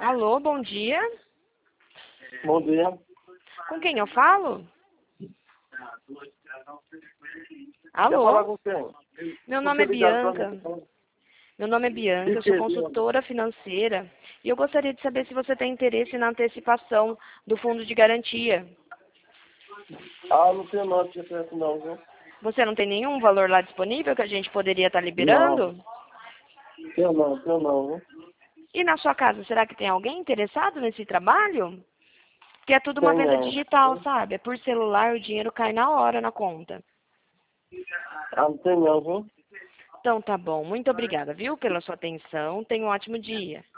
Alô, bom dia. Bom dia. Com quem eu falo? Quer falar Alô, com quem? meu Por nome que é ligaram pra Bianca. mim? Meu nome é Bianca, De eu sou que, Bianca? consultora financeira e eu gostaria de saber se você tem interesse na antecipação do fundo de garantia. Ah, não tenho nota de acesso não, viu? Você não tem nenhum valor lá disponível que a gente poderia estar Não, liberando? tenho não, viu? E na sua casa, será que tem alguém interessado nesse trabalho? Que é tudo uma Tem venda não. digital, sabe? É por celular, o dinheiro cai na hora na conta. Ah, não tem não, viu? Então tá bom. Muito obrigada, viu, pela sua atenção. Tenha um ótimo dia.